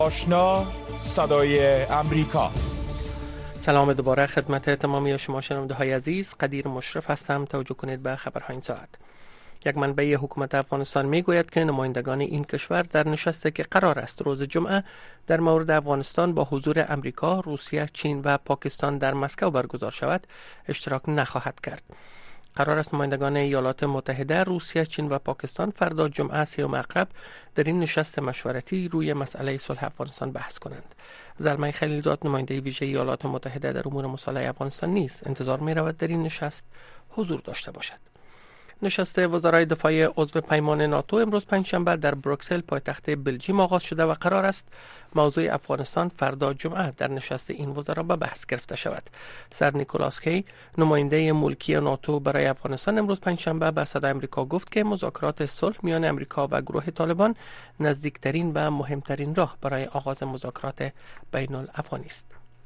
آشنا صدای امریکا. سلام دوباره خدمت تمامی شما شنونده های عزیز. قدیر مشرف هستم. توجه کنید به خبرهای این ساعت. یک منبع حکومت افغانستان می گوید که نمایندگان این کشور در نشستی که قرار است روز جمعه در مورد افغانستان با حضور امریکا، روسیه، چین و پاکستان در مسکو برگزار شود اشتراک نخواهد کرد. قرار است نمایندگان ایالات متحده، روسیه، چین و پاکستان فردا جمعه 3 اکتبر در این نشست مشورتی روی مسئله صلح افغانستان بحث کنند. زلمه خلیلزاد، نماینده ویژه ایالات متحده در امور مصالحه افغانستان نیز انتظار می رود در این نشست حضور داشته باشد. نشست وزرای دفاع عضو پیمان ناتو امروز پنجشنبه در بروکسل پایتخت بلژیم آغاز شده و قرار است موضوع افغانستان فردا جمعه در نشست این وزرا به بحث گرفته شود. سر نیکولاس کی، نماینده ملکی ناتو برای افغانستان، امروز پنجشنبه به صدای آمریکا گفت که مذاکرات صلح میان امریکا و گروه طالبان نزدیکترین و مهمترین راه برای آغاز مذاکرات بین الافغانی است.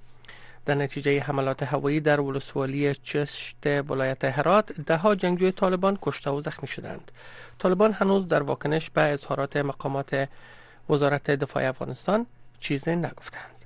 در نتیجه حملات هوایی در ولسوالی چشت ولایت هرات، دهها جنگجوی طالبان کشته و زخمی شدند. طالبان هنوز در واکنش به اظهارات مقامات وزارت دفاع افغانستان چیزی نگفتند.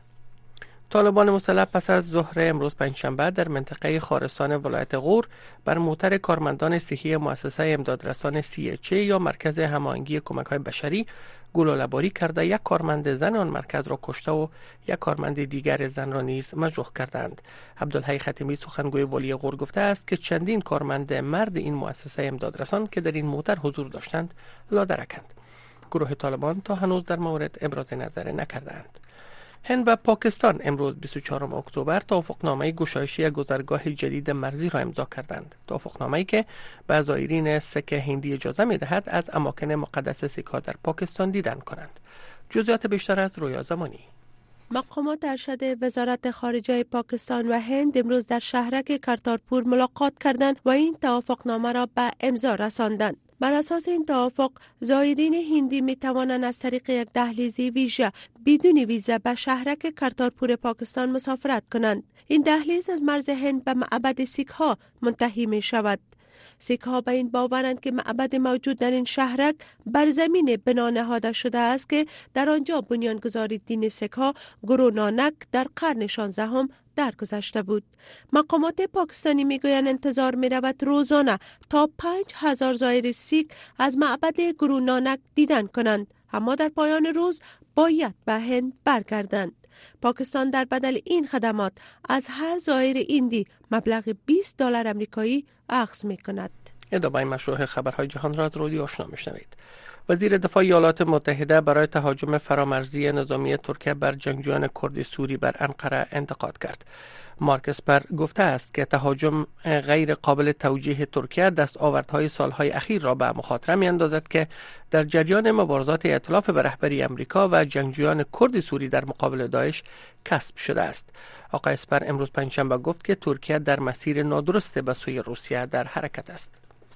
طالبان مسلح پس از ظهر امروز پنجشنبه در منطقه خارستان ولایت غور بر موتر کارمندان صحی مؤسسه امدادرسان CHA یا مرکز هماهنگی کمک‌های بشری گلوله‌باری کرده یک کارمند زن آن مرکز را کشته و یک کارمند دیگر زن را نیز مجروح کردند. عبدالحی خاتمی، سخنگوی والی غور، گفته است که چندین کارمند مرد این مؤسسه امدادرسان که در این موتر حضور داشتند لادرکند. گروه طالبان تا هنوز در مورد ابراز نظر نکردند. هند و پاکستان امروز 24 اکتبر توافقنامه گشایشی گذرگاه جدید مرزی را امضا کردند. توافقنامه‌ای که به زائرین سکه هندی اجازه می‌دهد از اماکن مقدس سیک‌ها در پاکستان دیدن کنند. جزئیات بیشتر از رویا زمانی. مقامات ارشد وزارت خارجه پاکستان و هند امروز در شهرک کرتارپور ملاقات کردند و این توافقنامه را به امضا رساندند. بر اساس این توافق، زائرین هندی می توانند از طریق یک دهلیز ویژه بدون ویزا به شهرک کرتارپور پاکستان مسافرت کنند. این دهلیز از مرز هند به معبد سیک‌ها منتهی می شود. سیک‌ها به این باورند که معبد موجود در این شهرک بر زمین بنا نهاده شده است که در آنجا بنیانگذار دین سیک‌ها گرو نانک در قرن 16 درگذشته بود. مقامات پاکستانی میگویند انتظار می رود روزانه تا 5000 زائر سیک از معبد گرو نانک دیدن کنند، اما در پایان روز باید به هند برگردند. پاکستان در بدل این خدمات از هر زائر هندی مبلغ $20 آمریکایی اخذ می کند. ادامه مشروع خبرهای جهان را از رادیو آشنا میشنوید. وزیر دفاع ایالات متحده برای تهاجم فرامرزی نظامی ترکیه بر جنگجویان کرد سوری بر انقره انتقاد کرد. مارک اسپر گفته است که تهاجم غیر قابل توجیه ترکیه دستاوردهای سالهای اخیر را به مخاطره می‌اندازد که در جریان مبارزات ائتلاف به رهبری امریکا و جنگجویان کرد سوری در مقابل داعش کسب شده است. آقای اسپر امروز پنجشنبه گفت که ترکیه در مسیر نادرست به سوی روسیه در حرکت است.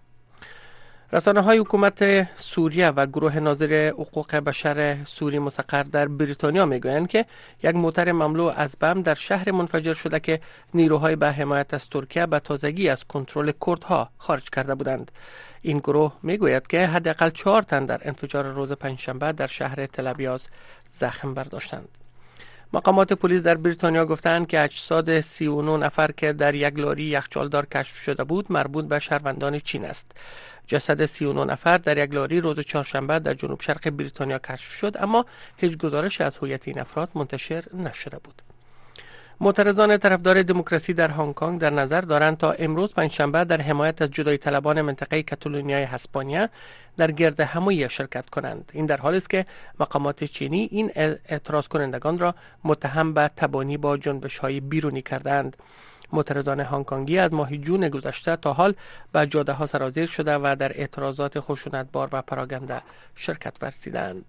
رسانه‌های حکومت سوریه و گروه ناظر حقوق بشر سوری مستقر در بریتانیا میگویند که یک موتر مملو از بم در شهر منفجر شده که نیروهای به حمایت از ترکیه به تازگی از کنترل کردها خارج کرده بودند. این گروه میگوید که حداقل 4 تن در انفجار روز پنجشنبه در شهر تل‌ابیاز زخم برداشتند. مقامات پلیس در بریتانیا گفتند که اجساد 39 نفر که در یک لاری یخچالدار کشف شده بود مربوط به شهروندان چین است. جسد 39 نفر در یک لاری روز چهارشنبه در جنوب شرق بریتانیا کشف شد، اما هیچ گزارش از هویت این افراد منتشر نشده بود. معترضان طرفدار دموکراسی در هنگ کنگ در نظر دارند تا امروز پنجشنبه در حمایت از جدایی طلبان منطقه کاتالونیای اسپانیا در گرد همایی شرکت کنند. این در حالی است که مقامات چینی این اعتراض کنندگان را متهم به تبانی با جنبش‌های بیرونی کردند. معترضان هنگ کنگی از ماه جون گذشته تا حال به جاده‌ها سرازیر شده و در اعتراضات خشونتبار و پراگنده شرکت ورزیدند.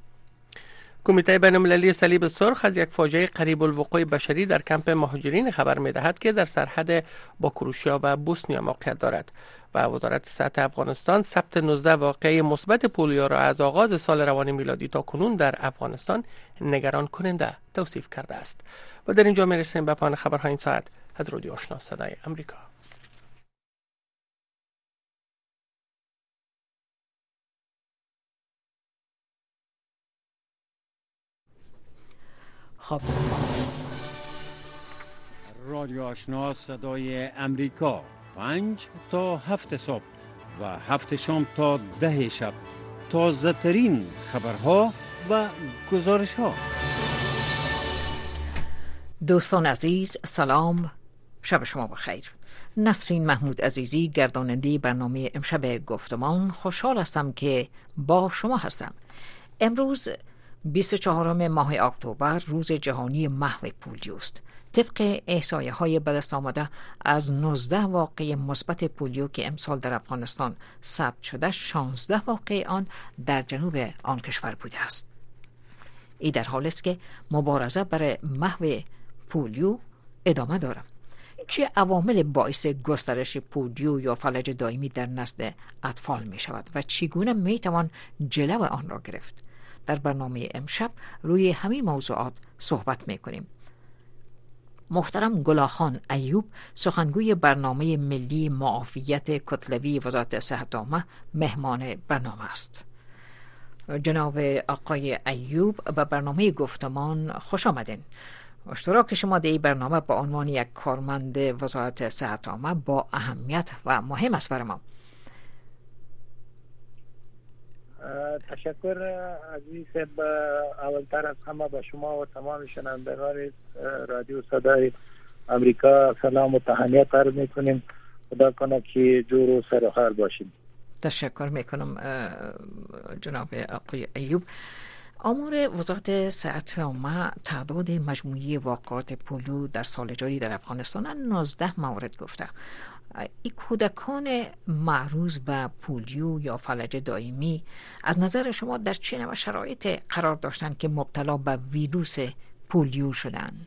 کمیته بین‌المللی صلیب سرخ از یک فاجعه قریب الوقوع بشری در کمپ مهاجرین خبر می‌دهد که در سرحد با کروشیا و بوسنیا موقعیت دارد و وزارت صحت افغانستان ثبت 19 واقعه مثبت پولیو را از آغاز سال روان میلادی تا کنون در افغانستان نگران کننده توصیف کرده است. و در اینجا می‌رسیم به پایان خبرهای این ساعت از رادیو آشنا صدای امریکا. خب رادیو آشنا صدای امریکا 5 تا 7 صبح و 7 شام تا 10 شب تازه ترین خبرها و گزارش ها. دوستان عزیز سلام، شب شما بخیر. نسرین محمود عزیزی گرداننده برنامه امشب گفتمان، خوشحال هستم که با شما هستم. امروز 24 ماه اکتبر روز جهانی محو پولیو است. طبق احصایه‌های به دست آمده از 19 واقعه مثبت پولیو که امسال در افغانستان ثبت شده، 16 واقعه آن در جنوب آن کشور بوده است. این در حالی است که مبارزه برای محو پولیو ادامه دارد. چه عوامل باعث گسترش پولیو یا فلج دائمی در نسل اطفال می شود و چگونه می توان جلو آن را گرفت؟ در برنامه امشب روی همین موضوعات صحبت می کنیم. محترم گلاخان ایوب، سخنگوی برنامه ملی معافیت کتلوی وزارت صحت عامه، مهمان برنامه است. جناب آقای ایوب، به برنامه گفتمان خوش آمدین. اشتراک شما در این برنامه به عنوان یک کارمند وزارت صحت عامه با اهمیت و مهم است برای ما. تشکر عزیز. اولتر از همه به شما و تمام شنوندگان رادیو صدای امریکا سلام و تهنیت عرض میکنیم. خدا کنه که جور و سر حال باشیم. تشکر میکنم جناب آقای ایوب. آمار وزارت صحت عامه تعداد مجموعی واقعات پولیو در سال جاری در افغانستان 19 مورد گفته. این کودکان معرض به پولیو یا فلج دائمی از نظر شما در چه نوع شرایط قرار داشتند که مبتلا به ویروس پولیو شدند؟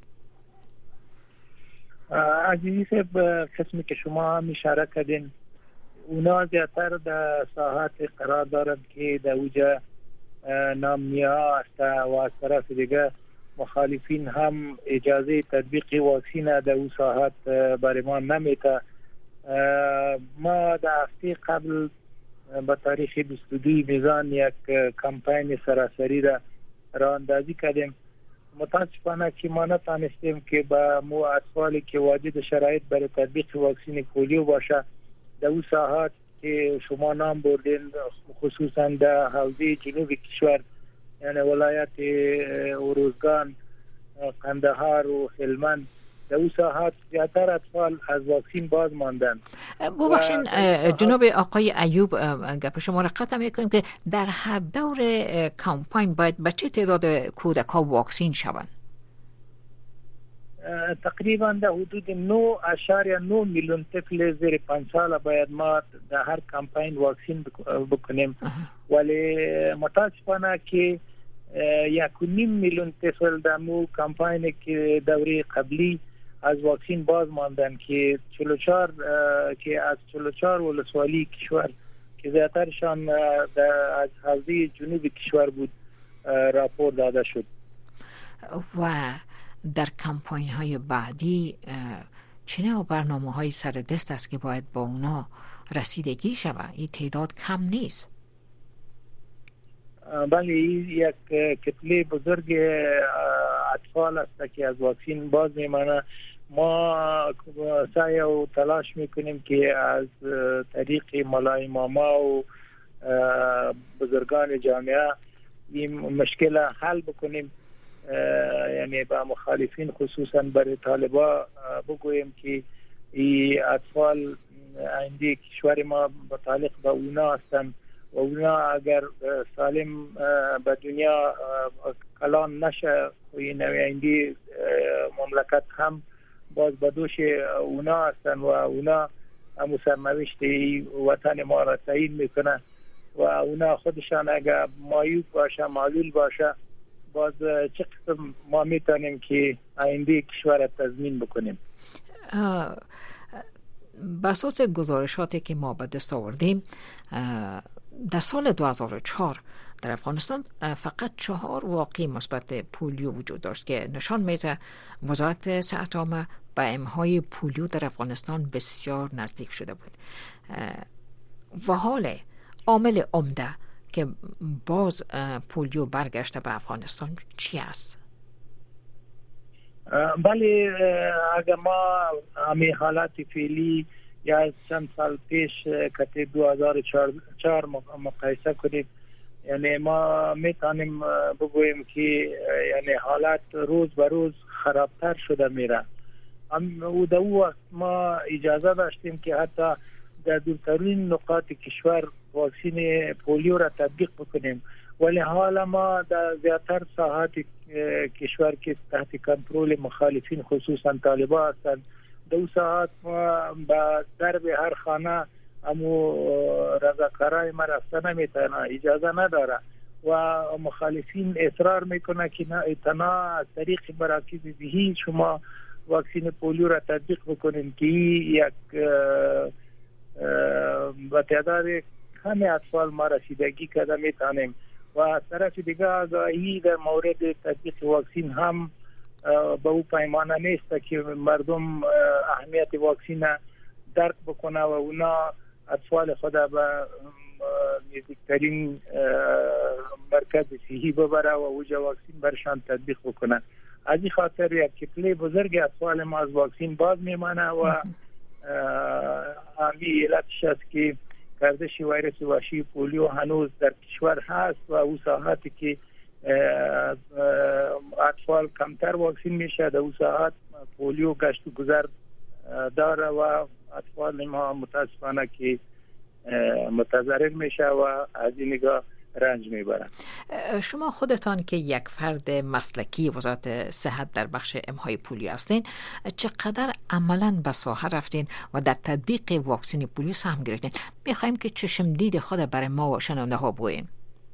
عزیزی به قسمی که شما هم اشاره کردین، اونا زیادتر در ساحات قرار دارند که در اوجه نامنیا است و از طرف دیگه مخالفین هم اجازه تطبیق واکسین در او ساحات برای ما نمیده. ما در هفته قبل به تاریخ 22 میزان یک کمپین سراسری را اندازی کردیم. متاسفانه که ما نتانستیم که با مو اطفالی که واجد شرایط برای تطبیق واکسین پولیو باشه در او ساحات که شما نام بردین، خصوصا در حوزه جنوب کشور، یعنی ولایت اروزگان، قندهار و هلمند، در اون ساحات زیادتر اطفال از واکسین باز ماندن. ببخشین جناب آقای ایوب، گپ شما را قطع میکنیم که در هر دور کمپاین باید به چه تعداد کودک ها واکسین شوند؟ تقریبا در حدود 9.9 میلیون طفل زیر 5 سال باید ما در هر کمپاین واکسین بکنیم. ولی متاسفانه که 1.5 میلیون طفل در مو کمپاین که دوره قبلی از واکسین باز ماندن که 44 که از 44 ولسوالی کشور که زیادترشان از حوزه جنوب کشور بود راپور داده شد. و در کمپاین های بعدی چه نوع برنامه های سر دست است که باید با اونا رسیدگی شود؟ این تعداد کم نیست. بله، یک کتله بزرگ اطفال است که از واکسین باز میمانه. ما سعی و تلاش میکنیم که از طریق ملای ماما و بزرگان جامعه این مشکل حل بکنیم. یعنی با مخالفین خصوصا برای طالبا بگوییم که این اطفال آینده کشور ما متعلق به اونا هستند و اونا اگر سالم به دنیا کلان نشه این آینده مملکت هم باز به دوش اونا هستند و اونا هم سرنوشت وطن ما را تعیین میکنه و اونا خودشان اگر معیوب باشه، معلول باشه، باز چه قسم ما میتونیم که آینده کشور را تضمین بکنیم. به اساس گزارشاتی که ما به دست آوردیم در سال 2004 در افغانستان فقط 4 واقعه مثبت پولیو وجود داشت که نشان میده وزارت صحت عامه به امحای پولیو در افغانستان بسیار نزدیک شده بود. و حال عامل عمده که باز پولیو برگشته به افغانستان چی است؟ بله، اگر ما همین حالت فعلی یا چند سال پیش که 2004 مقایسه کنیم، یعنی ما میتونیم بگوییم که یعنی حالت روز به روز خرابتر شده میره. او در او وقت ما اجازه داشتیم که حتی در دورترین نقاط کشور واکسین پولیو را تطبیق بکنیم، ولی حالا ما در زیادتر ساحات کشور که تحت کنترل مخالفین خصوصا طالبان هستند، در او ساحات ما به درب هر خانه امو رضاکارای ما رفتن نمیتونه، اجازه نداره و مخالفین اصرار میکنه که تنها از طریق مراکز صحی شما واکسین پولیو را تطبیق بکنیم که یک به تعداد همه اطفال ما رسیدگی کرده میتونیم. و از طرف دیگه آگاهی در مورد تطبیق واکسین هم به او پیمانه نیست که مردم اهمیت واکسین درک بکنه و اونا اطفال خود به نزدیکترین مرکز صحی ببره و اوجا واکسین برشان تطبیق بکنه. از این خاطر یک کتله بزرگ اطفال ما از واکسین باز میمانه و همین علتش است که گردش ویروس وحشی پولیو هنوز در کشور هست و او ساحاتی که اطفال کمتر واکسین میشه در او ساحات پولیو گشت و گذر داره و اطفال ما متاسفانه که متضرر میشه و از این نگاه رنج میبرن. شما خودتان که یک فرد مسلکی وزارت صحت در بخش امهای پولیو هستین، چقدر عملاً به ساحه رفتین و در تطبیق واکسن پولیو سهم گرفتین؟ میخوایم که چشم دید خود برای ما و شنونده ها بگویین.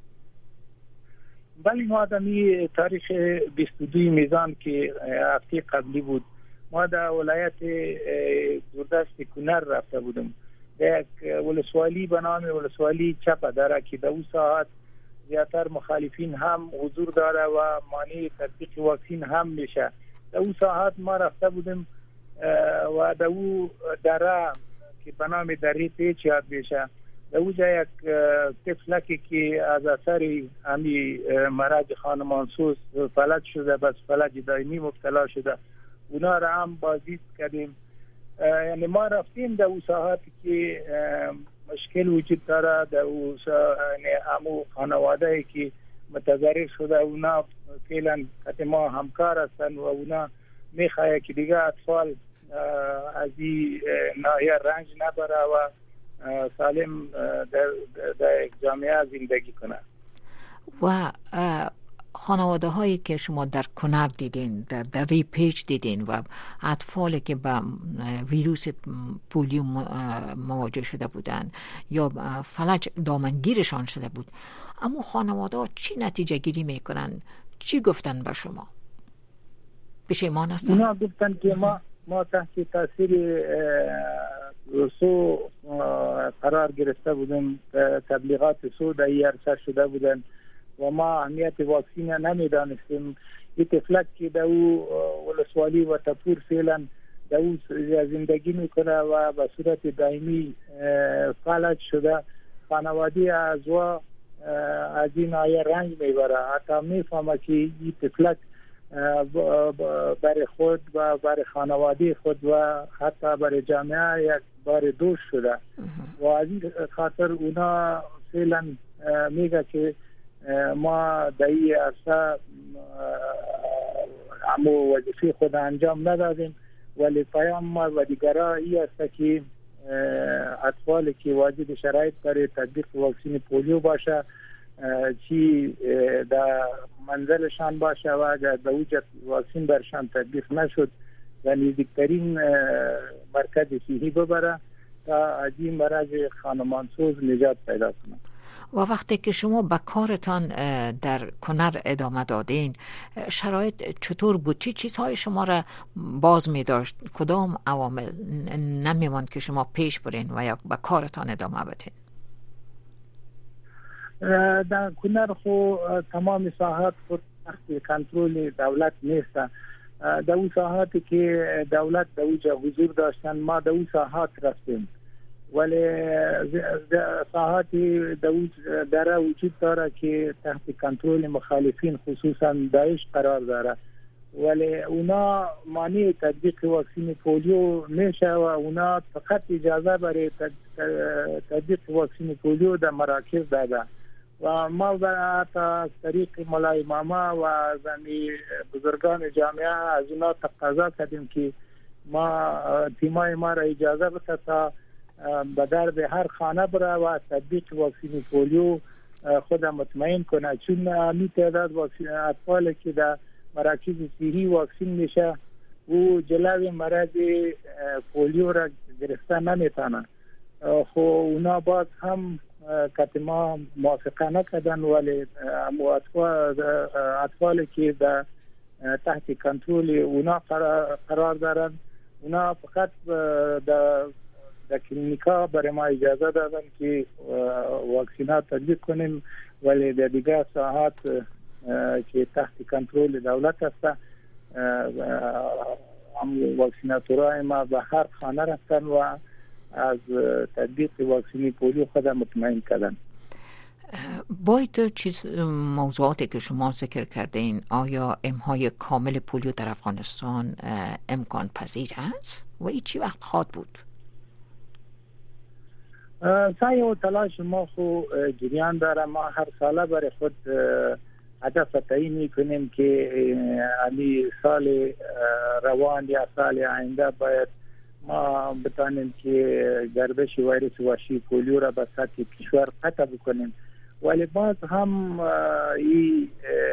بله، ما آدمی تاریخ 22 میزان که هفته قبلی بود، ما در ولایت دوردست کنر رفته بودم. یک ولسوالی به نام ولسوالی چپه داره که در او ساعت زیادتر مخالفین هم حضور داره و مانع تطبیق واکسین هم میشه. در او ساعت ما رفته بودیم و در او دره که به نام دره پیچ یاد میشه، در او جا یک طفلکی که از اثر همی مرض خانمانسوز فلج شده، بس فلج دائمی مبتلا شده، اونا را هم بازدید کردیم. یعنی ما رفتیم در او ساحاتی که مشکل وجود داره، در او همو خانواده که متضرر شده اونا فعلا که ما همکار هستن و اونا میخواه که دیگه اطفال از این ناحیه رنج نبره و سالم در جامعه زندگی کنه. و خانواده هایی که شما در کنر دیدین، در ریپیج دیدین و اطفالی که با ویروس پولیو مواجه شده بودن یا فلج دامنگیرشان شده بود، اما خانواده ها چی نتیجه گیری میکنن؟ چی گفتن به شما؟ پشیمان هستن؟ اونا گفتن که ما تحت تاثیر سو قرار گرفته بودیم، تبلیغات سو در عرصه شده بودن و ما اهمیت واکسین نمیدانستیم. این طفلک که در او ولسوالی و تپور فعلا در او زندگی میکنه و به صورت دائمی فلج شده، خانواده از این آیه رنج میبره، حتی میفهمه که این طفلک برای خود و برای خانواده خود و حتی برای جامعه یک بار دوش شده و از این خاطر اونا فعلا میگه که ما در این عرصه همو وظیفه خود انجام ندادیم، ولی پیام ما و دیگرها این است که اطفالی که واجد شرایط برای تطبیق واکسن پولیو باشه چی در منزلشان باشه و اگر در وجود واکسن برشان تطبیق نشد و نزدیکترین مرکز صحی ببره تا از این مرض خانمانسوز نجات پیدا کنه. و وقتی که شما به کارتان در کنر ادامه دادین، شرایط چطور بود؟ چی چیزهای شما را باز می داشت؟ کدام عوامل نمیماند که شما پیش برین و یا به کارتان ادامه بدین؟ در کنر خو تمام ساحات خود تحت کنترل دولت نیست. در اون ساحاتی که دولت در اوجا حضور داشتن ما در اون ساحات رفتیم، ولی ساحاتی در وجود داره که تحت کنترل مخالفین خصوصا داعش قرار داره ولی اونا مانع تطبیق واکسن پولیو میشه و اونا فقط اجازه برای تطبیق واکسن پولیو در مراکز داده و ما از طریق مولای ماما و زنی بزرگان جامعه از اونا تقاضا کردیم که تیمای ما را اجازه بده تا به درب هر خانه بره و تطبیق واکسن پولیو خود مطمئن کنه، چون همی تعداد اطفال که در مراکز صحی واکسن میشه و جلوی مرض پولیو را گرفتن نمیتونه. خب اونا باز هم که ما موافقه نکردن، ولی اطفال که در تحت کنترل اونا قرار دارن اونا فقط در کلینیکا برای ما اجازه دادن که واکسینات تطبیق کنیم، ولی در دیگر ساحات که تحت کنترل دولت است واکسیناتورای ما به هر خانه رفتن و از تطبیق واکسن پولیو خود مطمئن کردن. باید موضوعاتی که شما ذکر کردین، آیا امحای کامل پولیو در افغانستان امکان پذیر است و این چی وقت خواهد بود؟ سعی و تلاش ما خو جریان داره. ما هر ساله برای خود هدف تعیین میکنیم که علی سال روان یا سال آینده باید ما بتانیم که گردش ویروس وحشی پولیو را به سطح کشور قطع بکنیم، ولی باز هم این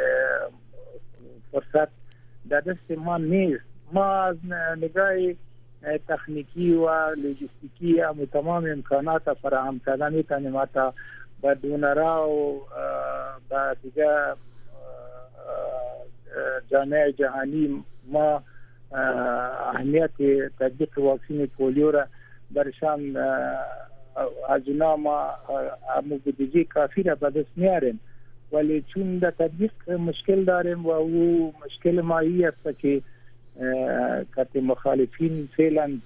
فرصت در دست ما نیست. ما از نگاه تکنیکی و لوجستیکی هم تمام امکانات فراهم کردن میتونیم حتی با دونرها و با دیگر جامعه جهانی ما اهمیت تطبیق واکسن پولیو را برشان از اونا ما بودجه کافی را به دست میاریم، ولی چون در تطبیق مشکل داریم و او مشکل ما ای است که مخالفین فعلا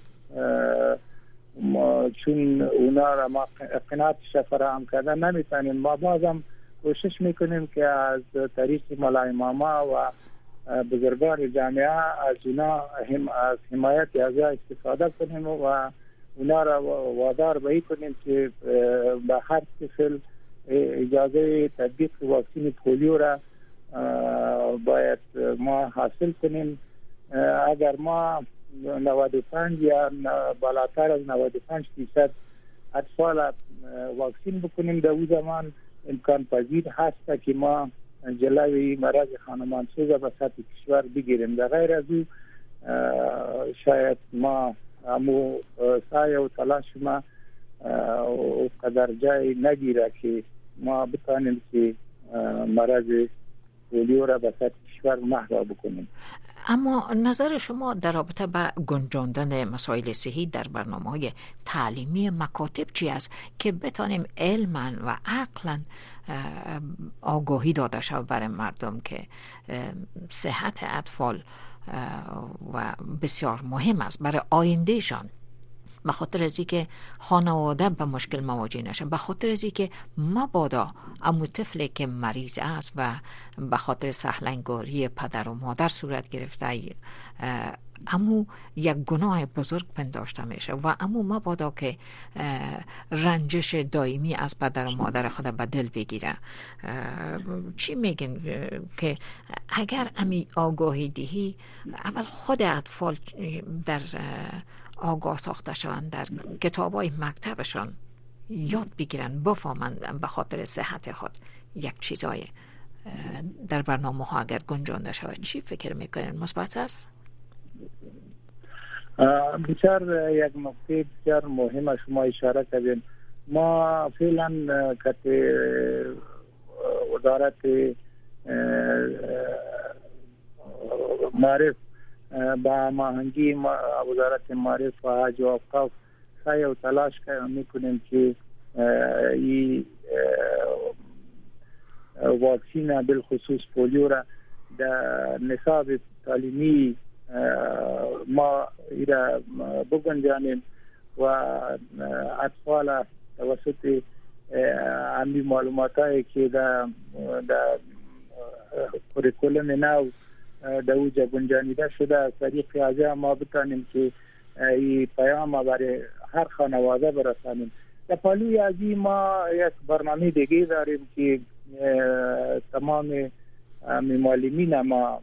چون اونا را ما قناعتش فراهم کردن نمیتونیم. ما بازم کوشش میکنیم که از طریق مولای ماما و بزرگان جامعه از اونا از حمایت از استفاده کنیم و اونا را وادار به کنیم که به هر طفل اجازه تطبیق واکسن پولیو را باید ما حاصل کنیم. اگر ما 95 یا بالاتر از 95% اطفال واکسن بکنیم در اون زمان امکان پذیر هست که ما جلوی مرض خانمانسوز به سطح کشور بگیریم. در غیر از او شاید ما همو سعی و تلاش ما قدر جای نگیره که ما بتانیم که مرض پولیو را به سطح کشور محو بکنیم. اما نظر شما در رابطه با گنجاندن مسائل صحی در برنامه‌های تعلیمی مکاتب چی است که بتانیم علما و عقلا آگاهی داده شود برای مردم که صحت اطفال و بسیار مهم است برای آیندهشان، به خاطر از اینکه خانواده به مشکل مواجه نشن، به خاطر از اینکه مبادا امو طفلی که مریض است و به خاطر سهلنگاری پدر و مادر صورت گرفته امو یک گناه بزرگ پنداشته میشه و امو مبادا که رنجش دائمی از پدر و مادر خود به دل بگیره. چی میگن که اگر امی آگاهی دهی اول خود اطفال در آگاه ساخته شوند، در کتابای مکتبشان یاد بگیرن، بفهمند به خاطر صحت خود یک چیزای در برنامه ها اگر گنجانده شود، چی فکر میکنین؟ مثبت است؟ بسیار یک نکته بسیار مهم شما اشاره کردین. ما فعلا که وزارت معرف با ماهنگی وزارت معرف و حج و اوقاف سعی و تلاش میکنیم که این واکسین بالخصوص پولیو را در نصاب تعلیمی ما ایرا بگنجانیم و اطفال توسط امی معلومات هایی که در کوریکولم نو در اوجا گنجانیده شده. از طریق از ما بتانیم که این پیام برای هر خانواده برسانیم. در پالوی ازی ما یک برنامه دیگه داریم که تمام معلمین ما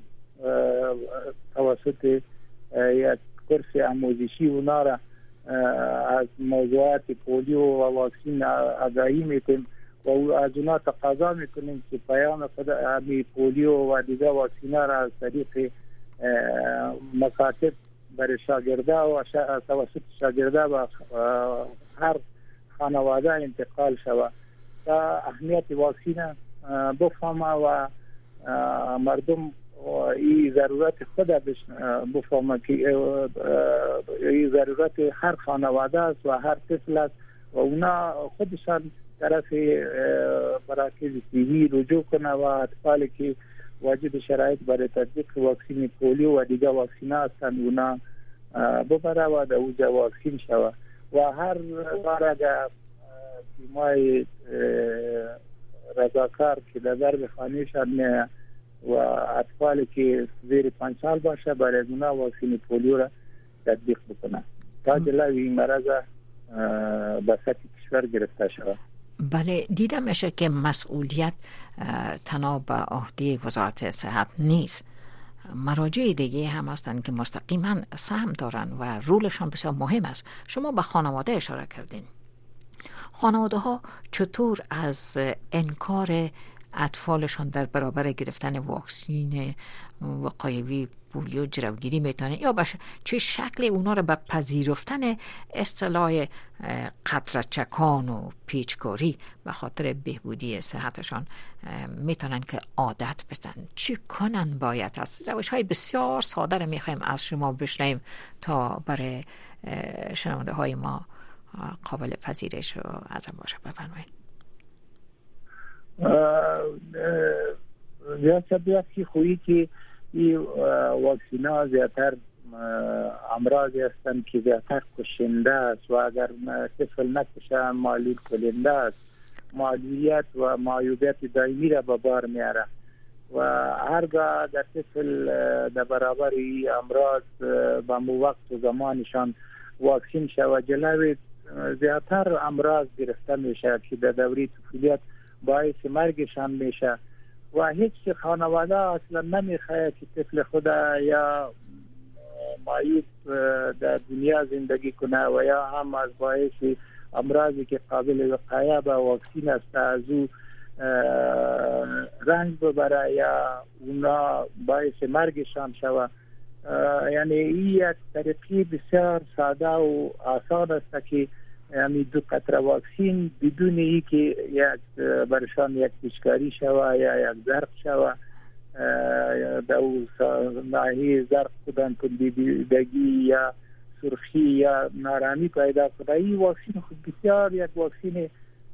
توسط یک کورس آموزشی اونا را از موضوعات پولیو و واکسین آگاهی میکنیم و از اونا تقاضا میکنیم که پیام پولیو و دیگر واکسین را از طریق مکاتب برای شاگرده و توسط شاگرده و هر خانواده انتقال شود تا اهمیت واکسین بفهمه و مردم این ضرورت خود بفهمه که این ضرورت هر خانواده است و هر طفل است و اونا خودشان طرف مراکز طبی رجوع کنه و اطفالی که واجد شرایط برای تطبیق واکسین پولیو و دیگر واکسین هستند اونا ببره و در اوجا واکسین شود و هر بار اگر تیمای رضاکار که در درب خانهشان و اطفالی که زیر 5 سال باشه برای اونا واکسین پولیو را تطبیق بکنه تا جلوی این مرض به سطح کشور گرفته شود. بله، دیده میشه که مسئولیت تنها به عهده وزارت صحت نیست. مراجع دیگه هم هستند که مستقیما سهم دارن و رولشان بسیار مهم است. شما به خانواده اشاره کردین. خانواده ها چطور از انکار اطفالشان در برابر گرفتن واکسین وقایوی پولیو جلوگیری میتونه یا باشه چه شکل اونا رو به پذیرفتن اصطلاح قطره چکان و پیچکاری به خاطر بهبودی صحتشان میتونن که عادت بدن؟ چی کنن باید؟ از روش های بسیار ساده رو میخوایم از شما بشنویم تا برای شنونده های ما قابل پذیرش و ازم باشه. بفرمایید. زیاد که خویی که این واکسین ها زیادتر امراضی هستند که زیادتر کشنده است و اگر طفل نکشه معلول کننده است، معلولیت و معیوبیت دائمی را به بار میاره و هرگاه در طفل در برابر این امراض به مو وقت و زمانشان واکسین شود جلوی زیادتر امراض گرفته میشه که در دوره طفولیت باعث مرگشان میشه و هیچ خانواده اصلا نمیخواد که طفل خود یا معیوب در دنیا زندگی کنه و یا هم از باعث امراضی که قابل وقایه به واکسین است از او رنج ببره یا اونا باعث مرگشان شود. یعنی این یک طریقی بسیار ساده و آسان است که یعنی 2 قطره واکسین بدون ای که یک برشان یک پیچکاری شوه یا یک زرق شوه در ناحیه زرق بودن کندیدگی یا سرخی یا نارامی پیدا کنه. این واکسین خود بسیار یک واکسین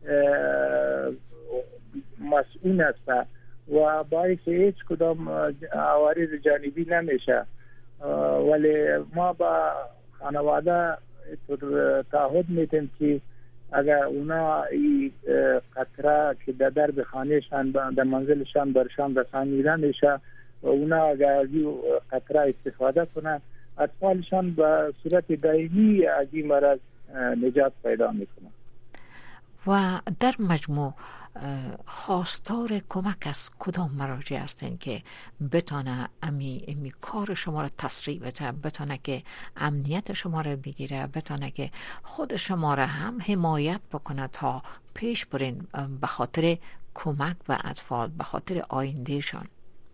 مسئول است و باعث هیچ کدام عوارض جانبی نمیشه، ولی ما با خانواده تعهد میتیم که اگر اونا این قطره که در درب خانهشان در منزلشان برشان رسانیده میشه و اونا اگر از این قطره استفاده کنه اطفالشان به صورت دائمی از این مرض نجات پیدا میکنه. و در مجموع خواستار کمک از کدام مراجع هستین که بتانه امی کار شما را تسریع بتانه که امنیت شما را بگیره، بتانه که خود شما را هم حمایت بکنه تا پیش برین به خاطر کمک به اطفال، به خاطر آیندهشان؟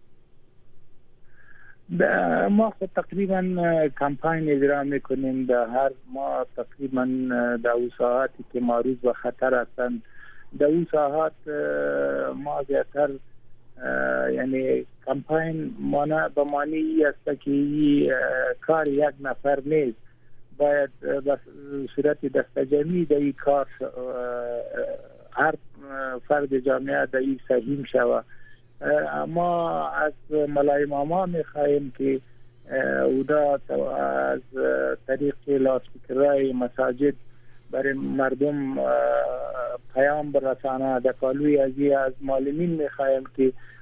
ما خود تقریبا کمپاین اجرا میکنیم در هر ماه تقریبا در اون ساعتی که معروض به خطر هستند در اون ساعت ما زیادتر یعنی کمپاین به معنی است که این کار یک نفر نیست، باید به صورت دستجمعی در این کار هر فرد جامعه در این سهیم شود. ما از ملای ماما میخواهیم که اودا از طریق لاسپیکرهای مساجد برای مردم پیام برسانه. در پالوی از معلمین میخواهیم که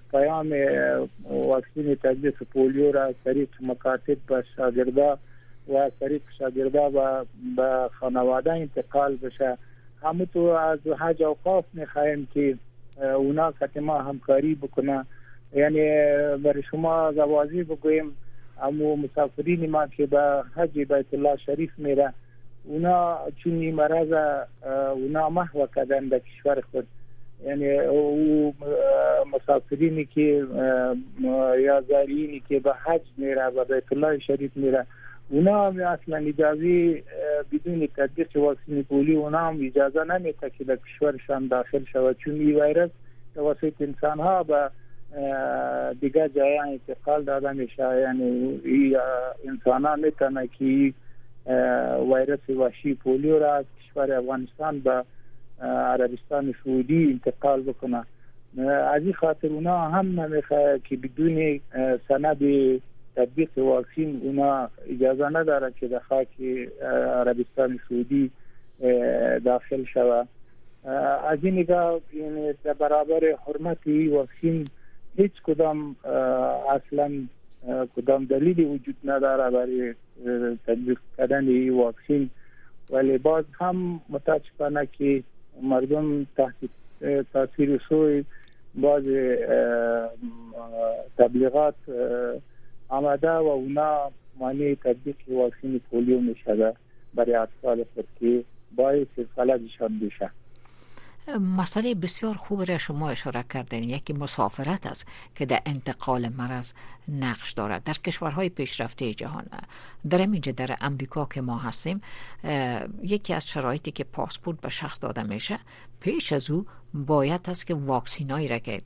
پیام واکسین تطبیق پولیو را از طریق مکاتب به شاگردا و از طریق شاگردا به خانواده انتقال بشه. همونطور از حج اوقاف میخوایم که اونا که ما همکاری بکنه. یعنی برای شما زوازی بگویم اما مسافرین ما که به حج بیت الله شریف میره اونا چون این مرض اونا محو کردن در کشور خود. یعنی او مسافرینی که یا زائرینی که به حج میره و بیت الله شریف میره اونا اصلا اجازه بدون تطبیق واکسن پولیو اونا هم اجازه نمیده که در کشورشان داخل شود، چون این ویروس توسط انسان ها به دیگر جای انتقال داده میشه. یعنی انسان ها میتونه که ویروس وحشی پولیو را از کشور افغانستان به عربستان سعودی انتقال بکنه. از این خاطر اونا هم نمیخواه که بدون سند تطبیق واکسین اونا اجازه نداره که در خاک عربستان سعودی داخل شود. از این نگاه در برابر حرمت واکسین هیچ کدام اصلا کدام دلیلی وجود نداره برای تطبیق کردن واکسین، ولی باز هم متاسفانه که مردم تحت تاثیر سوی باز تبلیغات آمده و اونا مانع تطبیق واکسن پولیو میشده برای اطفال خود که باعث فلجشان بشه. مسئله بسیار خوب را شما اشاره کردین، یکی مسافرت است که در انتقال مرض نقش دارد در کشورهای پیشرفته جهان. در اینجا در امریکا که ما هستیم یکی از شرایطی که پاسپورت به شخص داده میشه پیش از او باید است که واکسینایی را که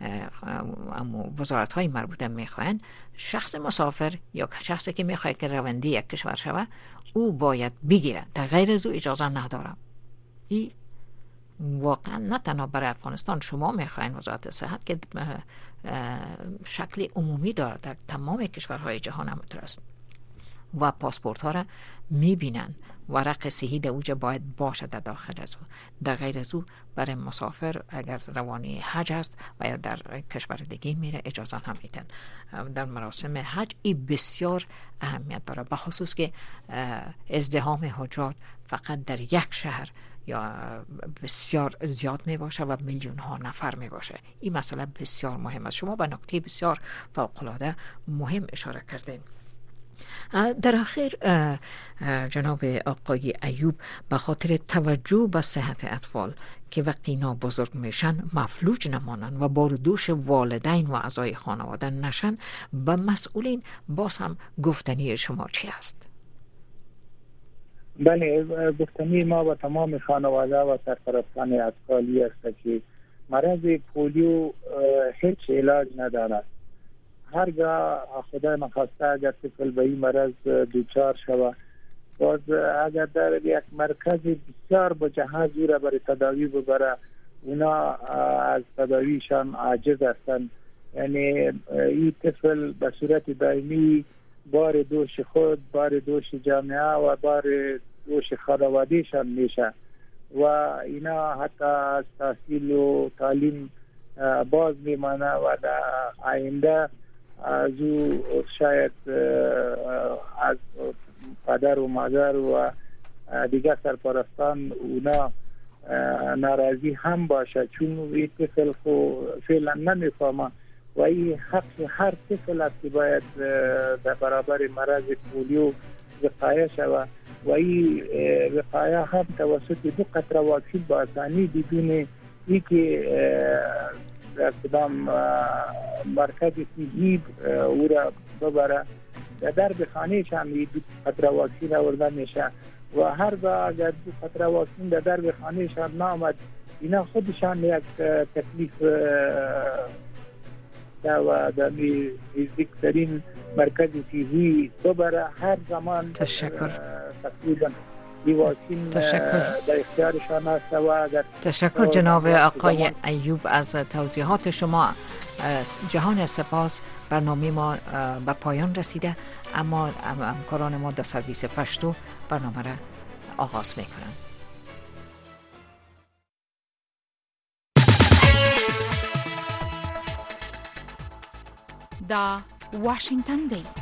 وزارت های مربوطه میخواین شخص مسافر یا شخصی که میخواد که رونده یک کشور شود او باید بگیره، در غیر از او اجازه ندارم. این واقعا نه تنها برای افغانستان، شما میخواین وزارت صحت که شکل عمومی داره در تمام کشورهای جهان همونطور است و پاسپورت ها را میبینن، ورق صحی در اوجه باید باشه در داخل از او. در غیر از او برای مسافر اگر روانی حج است و یا در کشور دیگه میره اجازه هم میدن. در مراسم حج این بسیار اهمیت داره، بخصوص که ازدحام حجاج فقط در یک شهر یا بسیار زیاد می باشه و میلیون ها نفر می باشه. این مسئله بسیار مهم است. شما به نکته بسیار فوق‌العاده مهم اشاره کردین. در آخر جناب آقای ایوب، به خاطر توجه به صحت اطفال که وقتی اینا بزرگ میشن مفلوج نمانن و بار دوش والدین و اعضای خانواده نشن، به مسئولین باز هم گفتنی شما چی است؟ بله، گفتنی ما با تمام خانواده و سرپرستان اطفالی است که مرض پولیو هیچ علاج ندارد. هرگاه خدا نخواسته اگر طفل به این مرض دوچار شود، باز اگر در یک مرکز بسیار با جهاز را برای تداوی ببره، اونا از تداویشان عاجز هستند. یعنی این طفل به صورت دائمی بار دوش خود، بار دوش جامعه و بار دوش خانوادهشان میشه و اینا حتی از تحصیل و تعلیم باز میمانه و در آینده از او شاید از پدر و مادر و دیگر سرپرستان اونا ناراضی هم باشه، چون این طفل فعلا نمیفهمه و این حق هر طفل است که باید در برابر مرض پولیو وقایه شود و این وقایه هم توسط 2 قطره واکسن با آسانی بدون اینکه در کدام مرکز صحی او را ببره در درب خانهشان 2 قطره واکسن آورده میشه و هرگاه اگر 2 قطره واکسن در درب خانهشان نامد، اینا خودشان یک تکلیف و در نزدیکترین مرکز صحی ببره. هر زمان تشکر. تقریبا این واکسن در اختیارشان است و اگر تشکر جناب آقای ایوب از توضیحات شما. جهان سپاس. برنامه ما به پایان رسیده، اما همکاران ما در سرویس پشتو برنامه را آغاز میکنند. دا واشنگتن دی.